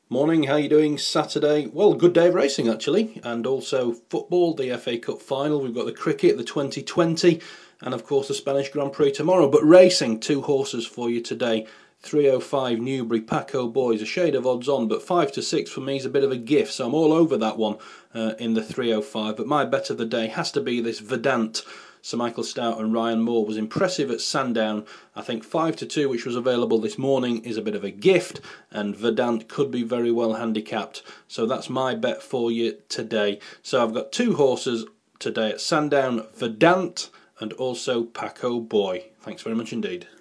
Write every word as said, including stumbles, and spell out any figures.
Morning, how you doing? Saturday. Well, good day of racing actually, and also football, the F A Cup final. We've got the cricket, the twenty twenty, and of course the Spanish Grand Prix tomorrow. But racing, two horses for you today. three oh five Newbury, Paco Boys, a shade of odds on, but five to six for me is a bit of a gift, so I'm all over that one uh, in the three oh five. But my bet of the day has to be this Verdant. Sir Michael Stoute and Ryan Moore was impressive at Sandown. I think five to two, which was available this morning, is a bit of a gift, and Verdant could be very well handicapped. So that's my bet for you today. So I've got two horses today at Sandown, Verdant and also Paco Boy. Thanks very much indeed.